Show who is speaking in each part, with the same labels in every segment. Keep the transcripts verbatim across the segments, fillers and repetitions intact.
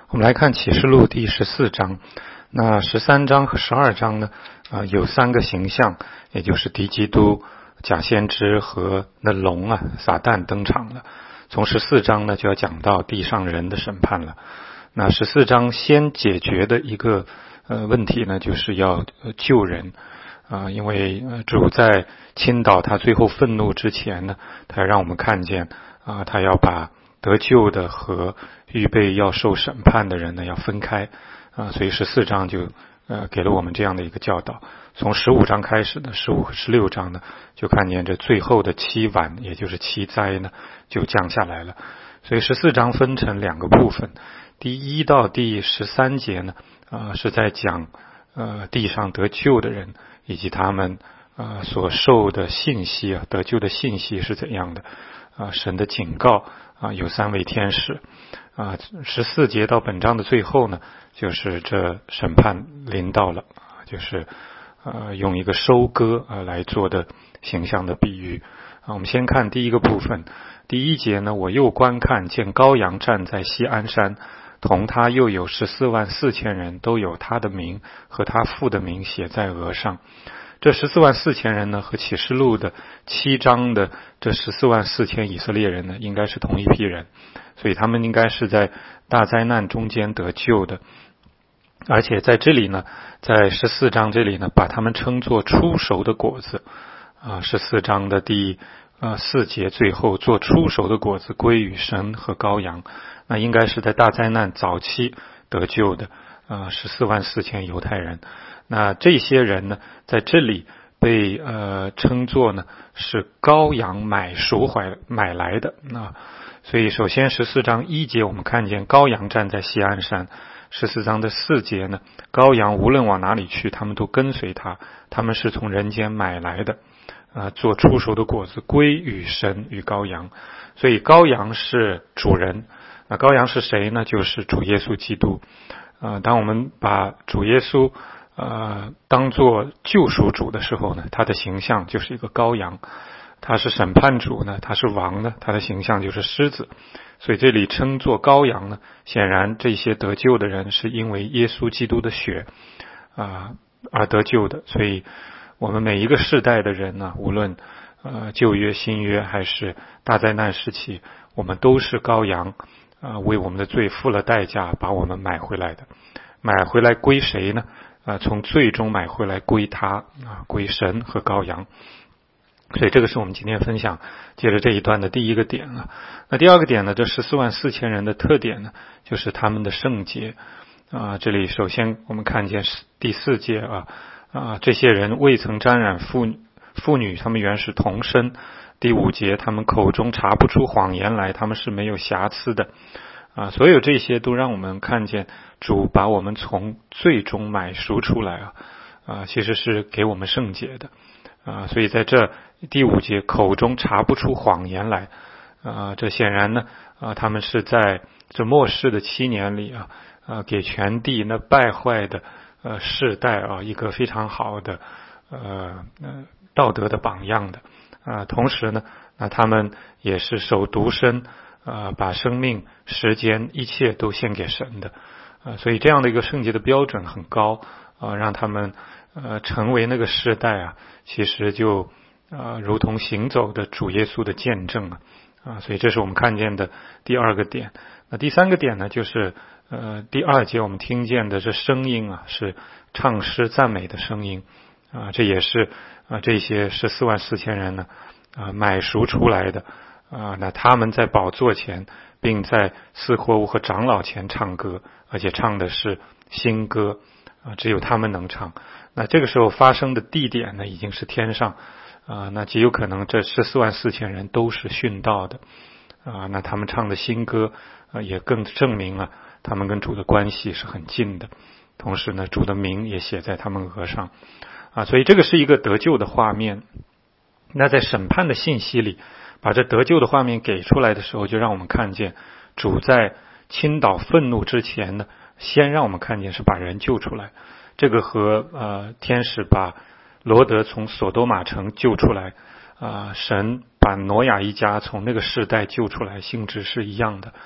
Speaker 1: 我们来看启示录第十四章。那十三章和十二章呢，呃，有三个形象，也就是敌基督、假先知和那龙啊，撒旦登场了。从十四章呢，就要讲到地上人的审判了。那十四章先解决的一个呃问题呢，就是要、呃、救人啊、呃，因为、呃、主在倾倒他最后愤怒之前呢，他让我们看见啊、呃，他要把得救的和预备要受审判的人呢要分开啊、呃，所以十四章就呃给了我们这样的一个教导。从十五章开始呢，十五和十六章呢，就看见这最后的七晚，也就是七灾呢，就降下来了。所以十四章分成两个部分，第一到第十三节呢，啊、呃、是在讲呃地上得救的人以及他们啊、呃、所受的信息啊，得救的信息是怎样的啊、呃、神的警告啊、呃、有三位天使啊。十四节到本章的最后呢，就是这审判临到了，就是呃用一个收割啊、呃、来做的形象的比喻啊。我们先看第一个部分，第一节呢，我又观看，见羔羊站在锡安山，同他又有十四万四千人，都有他的名和他父的名写在额上。这十四万四千人呢，和启示录的七章的这十四万四千以色列人呢，应该是同一批人，所以他们应该是在大灾难中间得救的。而且在这里呢，在十四章这里呢，把他们称作初熟的果子啊。十四章的第呃四节最后，做初熟的果子归于神和羔羊，那应该是在大灾难早期得救的啊，十四万四千犹太人。那这些人呢，在这里被呃称作呢是羔羊买赎回买来的。那所以首先十四章一节我们看见羔羊站在锡安山，十四章的四节呢，羔羊无论往哪里去，他们都跟随他，他们是从人间买来的啊、呃，做出熟的果子归与神与羔羊。所以羔羊是主人，那羔羊是谁呢？就是主耶稣基督啊、呃。当我们把主耶稣呃，当作救赎主的时候呢，他的形象就是一个羔羊；他是审判主呢，他是王呢，他的形象就是狮子。所以这里称作羔羊呢，显然这些得救的人是因为耶稣基督的血啊、呃、而得救的。所以我们每一个世代的人呢，无论呃旧约、新约还是大灾难时期，我们都是羔羊啊、呃，为我们的罪付了代价，把我们买回来的。买回来归谁呢？啊，从最终买回来归他啊，归神和羔羊。所以这个是我们今天分享接着这一段的第一个点啊。那第二个点呢，这十四万四千人的特点呢，就是他们的圣洁啊。这里首先我们看见第四节啊啊，这些人未曾沾染妇妇女，他们原是童身。第五节，他们口中查不出谎言来，他们是没有瑕疵的。啊，所有这些都让我们看见主把我们从罪中买赎出来啊，啊，其实是给我们圣洁的啊。所以在这第五节，口中查不出谎言来啊，这显然呢啊，他们是在这末世的七年里啊啊，给全地那败坏的呃世代啊一个非常好的呃呃道德的榜样的啊。同时呢，那他们也是守独身。呃，把生命、时间、一切都献给神的，呃，所以这样的一个圣洁的标准很高，呃，让他们呃成为那个世代啊，其实就呃如同行走的主耶稣的见证啊，啊，所以这是我们看见的第二个点。那第三个点呢，就是呃第二节我们听见的这声音啊，是唱诗赞美的声音啊，这也是啊这些十四万四千人呢啊买赎出来的。啊，那他们在宝座前，并在四活物和长老前唱歌，而且唱的是新歌啊，只有他们能唱。那这个时候发生的地点呢，已经是天上啊，那极有可能这十四万四千人都是殉道的啊。那他们唱的新歌啊，也更证明了他们跟主的关系是很近的。同时呢，主的名也写在他们额上啊，所以这个是一个得救的画面。那在审判的信息里，把这得救的画面给出来的时候，就让我们看见主在倾倒愤怒之前呢，先让我们看见是把人救出来。这个和呃天使把罗德从索多玛城救出来，啊、呃，神把挪亚一家从那个世代救出来，性质是一样的。啊、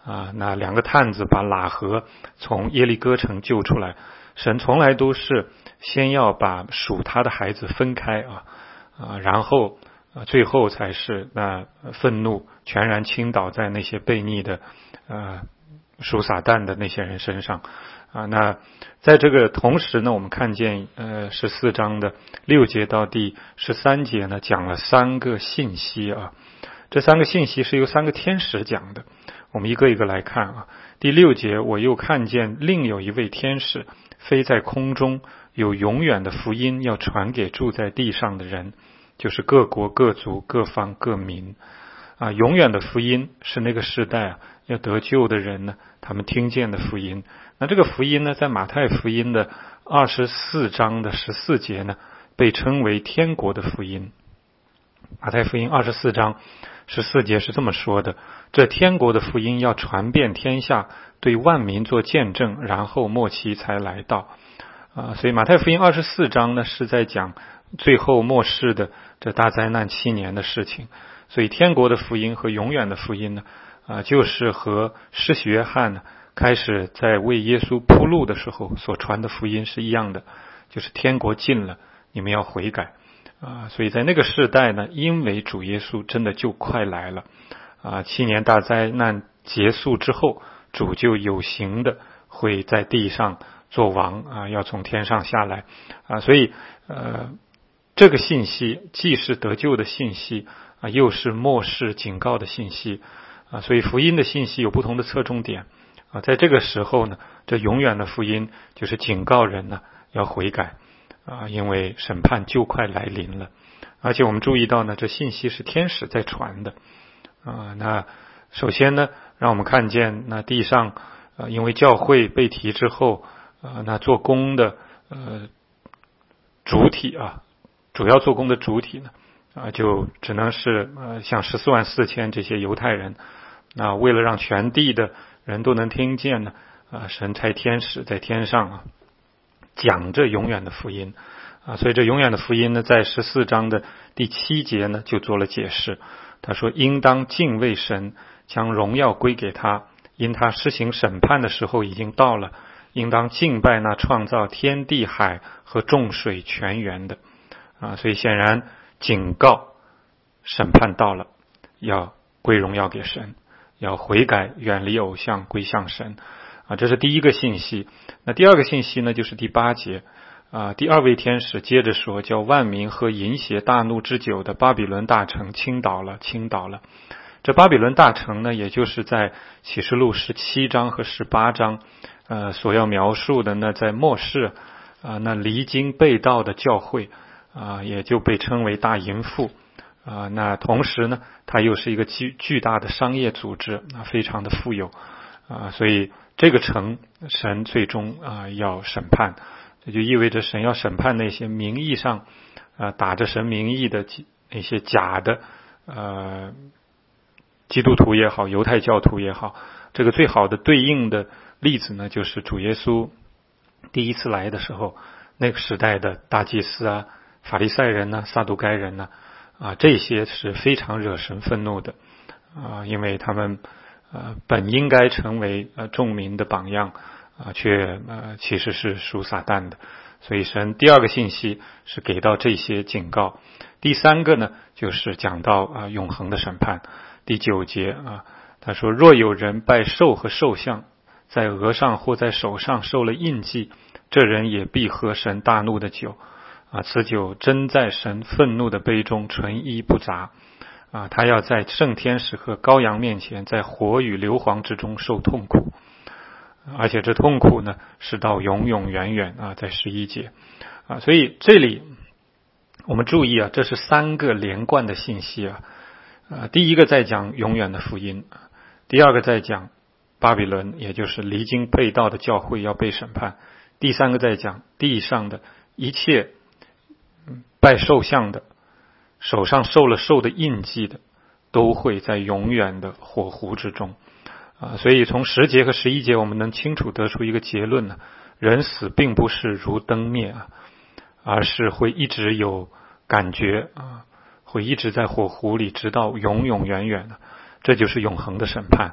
Speaker 1: 啊，那两个探子把喇合从耶利哥城救出来，神从来都是先要把属他的孩子分开啊啊，然后啊最后才是那愤怒全然倾倒在那些悖逆的呃属撒旦的那些人身上啊。那在这个同时呢，我们看见呃十四章的六节到第十三节呢，讲了三个信息啊。这三个信息是由三个天使讲的，我们一个一个来看啊。第六节，我又看见另有一位天使飞在空中，有永远的福音要传给住在地上的人，就是各国各族各方各民啊。永远的福音是那个时代啊要得救的人呢，他们听见的福音。那这个福音呢，在马太福音的二十四章的十四节呢，被称为天国的福音。马太福音二十四章十四节是这么说的：这天国的福音要传遍天下，对万民做见证，然后末期才来到啊。所以马太福音二十四章呢，是在讲最后末世的这大灾难七年的事情。所以天国的福音和永远的福音呢，啊，就是和施洗约翰呢开始在为耶稣铺路的时候所传的福音是一样的，就是天国近了，你们要悔改啊。所以在那个世代呢，因为主耶稣真的就快来了啊，七年大灾难结束之后，主就有形的会在地上做王啊，要从天上下来啊。所以呃，这个信息既是得救的信息啊，又是末世警告的信息啊。所以福音的信息有不同的侧重点啊。在这个时候呢，这永远的福音就是警告人呢要悔改啊，因为审判就快来临了。而且我们注意到呢，这信息是天使在传的啊。那首先呢，让我们看见那地上呃，因为教会被提之后啊，那做工的呃主体啊，主要做工的主体呢啊，就只能是呃像十四万四千这些犹太人。那为了让全地的人都能听见呢啊，神差天使在天上啊讲这永远的福音啊。所以这永远的福音呢，在十四章的第七节呢就做了解释。他说，应当敬畏神，将荣耀归给他，因他施行审判的时候已经到了，应当敬拜那创造天地海和众水泉源的啊。所以显然警告审判到了，要归荣耀给神，要悔改，远离偶像，归向神啊。这是第一个信息。那第二个信息呢，就是第八节啊，第二位天使接着说，叫万民喝淫邪大怒之酒的巴比伦大城倾倒了，倾倒了。这巴比伦大城呢，也就是在启示录十七章和十八章呃所要描述的那在末世啊，那离经背道的教会啊，也就被称为大淫妇啊。那同时呢，它又是一个巨巨大的商业组织啊，非常的富有啊。所以这个城神最终啊要审判，这就意味着神要审判那些名义上啊打着神名义的那些假的呃基督徒也好，犹太教徒也好。这个最好的对应的例子呢，就是主耶稣第一次来的时候，那个时代的大祭司啊、法利赛人呢、撒都该人呢啊，这些是非常惹神愤怒的啊，因为他们呃本应该成为呃众民的榜样啊，却呃其实是属撒旦的。所以神第二个信息是给到这些警告。第三个呢，就是讲到啊永恒的审判。第九节啊，他说，若有人拜兽和兽像，在额上或在手上受了印记，这人也必喝神大怒的酒啊，此酒真在神愤怒的杯中，纯一不杂啊。他要在圣天使和羔羊面前，在火与硫磺之中受痛苦，而且这痛苦呢是到永永远远啊，在十一节啊。所以这里我们注意啊，这是三个连贯的信息啊。呃，第一个在讲永远的福音，第二个在讲巴比伦，也就是离经背道的教会要被审判，第三个在讲地上的一切拜兽像的、手上受了兽的印记的，都会在永远的火湖之中啊。所以从十节和十一节我们能清楚得出一个结论呢，人死并不是如灯灭啊，而是会一直有感觉啊，会一直在火湖里直到永永远远的，这就是永恒的审判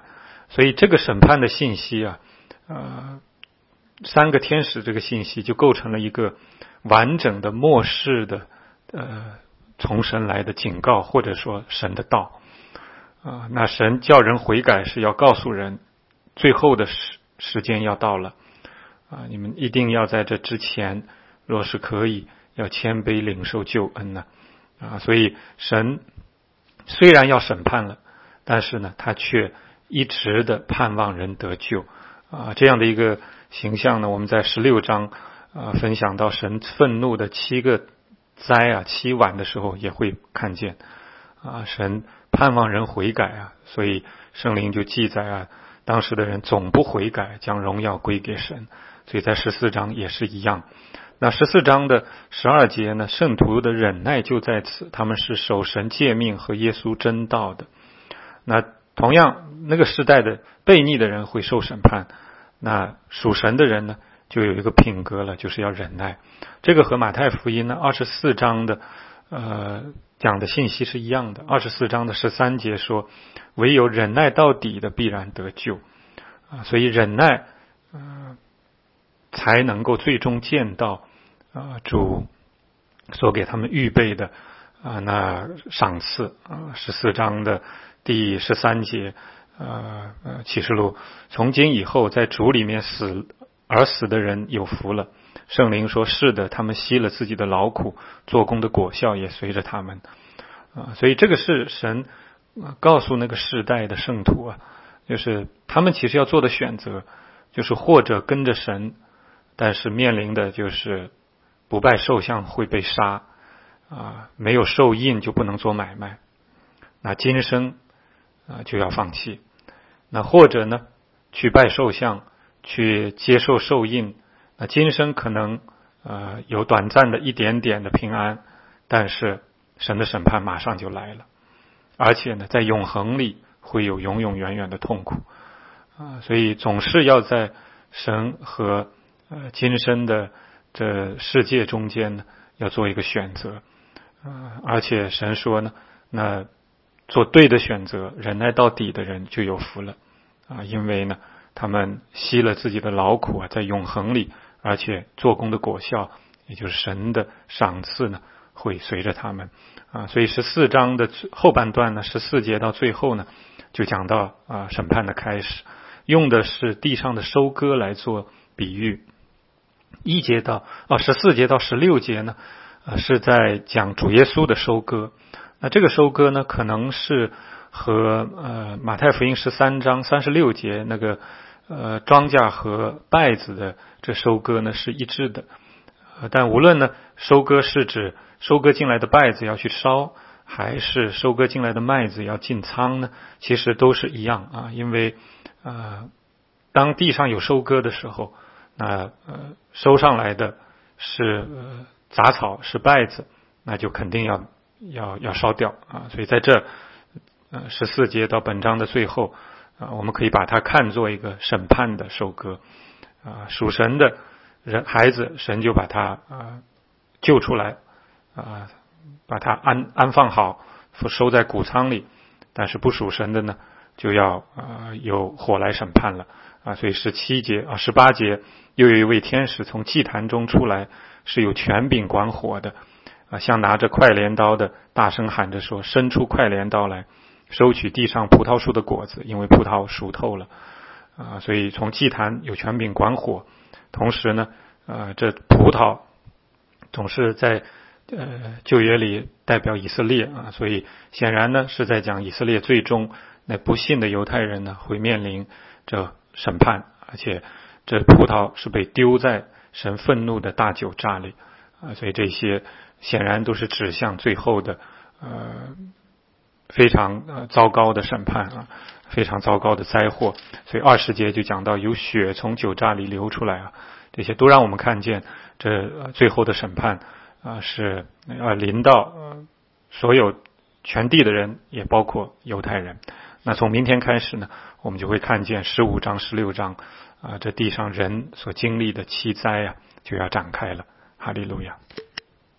Speaker 1: 所以这个审判的信息啊，呃，三个天使这个信息就构成了一个完整的末世的呃从神来的警告，或者说神的道啊、呃。那神叫人悔改是要告诉人，最后的时时间要到了啊、呃，你们一定要在这之前，若是可以，要谦卑领受救恩呢啊。所以神虽然要审判了，但是呢，他却一直的盼望人得救啊。这样的一个形象呢，我们在十六章啊分享到神愤怒的七个灾啊七晚的时候也会看见啊，神盼望人悔改啊，所以圣灵就记载啊，当时的人总不悔改，将荣耀归给神。所以在十四章也是一样。那十四章的十二节呢，圣徒的忍耐就在此，他们是守神诫命和耶稣真道的。那同样那个时代的悖逆的人会受审判，那属神的人呢就有一个品格了，就是要忍耐。这个和马太福音呢二十四章的呃讲的信息是一样的。二十四章的十三节说，唯有忍耐到底的必然得救啊，所以忍耐呃才能够最终见到啊主所给他们预备的啊那赏赐啊。十四章的第十三节呃呃启示录，从今以后在主里面死而死的人有福了。圣灵说是的，他们吸了自己的劳苦，做工的果效也随着他们啊。所以这个是神告诉那个世代的圣徒啊，就是他们其实要做的选择，就是或者跟着神，但是面临的就是不拜兽像会被杀啊，没有受印就不能做买卖，那今生啊就要放弃。那或者呢去拜兽像，去接受受印，那今生可能呃有短暂的一点点的平安，但是神的审判马上就来了，而且呢在永恒里会有永永远远的痛苦啊。所以总是要在神和呃今生的这世界中间呢要做一个选择啊。而且神说呢，那做对的选择，忍耐到底的人就有福了啊，因为呢他们吸了自己的劳苦啊，在永恒里，而且做工的果效，也就是神的赏赐呢，会随着他们啊。所以十四章的后半段呢，十四节到最后呢，就讲到啊审判的开始，用的是地上的收割来做比喻。一节到啊十四节到十六节呢，呃是在讲主耶稣的收割。那这个收割呢，可能是和呃马太福音十三章三十六节那个呃庄稼和稗子的这收割呢是一致的。呃、但无论呢收割是指收割进来的稗子要去烧，还是收割进来的麦子要进仓呢，其实都是一样啊。因为呃当地上有收割的时候，那呃收上来的是呃杂草，是稗子，那就肯定要要要烧掉啊。所以在这呃十四节到本章的最后啊，我们可以把它看作一个审判的收割啊。属神的人孩子，神就把他啊救出来啊，把他安安放好，收在谷仓里。但是不属神的呢，就要啊有火来审判了啊。所以十七节啊十八节，又有一位天使从祭坛中出来，是有权柄管火的啊，像拿着快镰刀的，大声喊着说：伸出快镰刀来，收取地上葡萄树的果子，因为葡萄熟透了啊。所以从祭坛有权柄管火，同时呢呃这葡萄总是在呃旧约里代表以色列啊，所以显然呢是在讲以色列最终那不信的犹太人呢会面临这审判，而且这葡萄是被丢在神愤怒的大酒榨里啊。所以这些显然都是指向最后的呃非常呃糟糕的审判啊，非常糟糕的灾祸。所以二十节就讲到有血从酒榨里流出来啊，这些都让我们看见这最后的审判啊是呃临到呃所有全地的人，也包括犹太人。那从明天开始呢，我们就会看见十五章十六章啊这地上人所经历的七灾啊就要展开了。哈利路亚。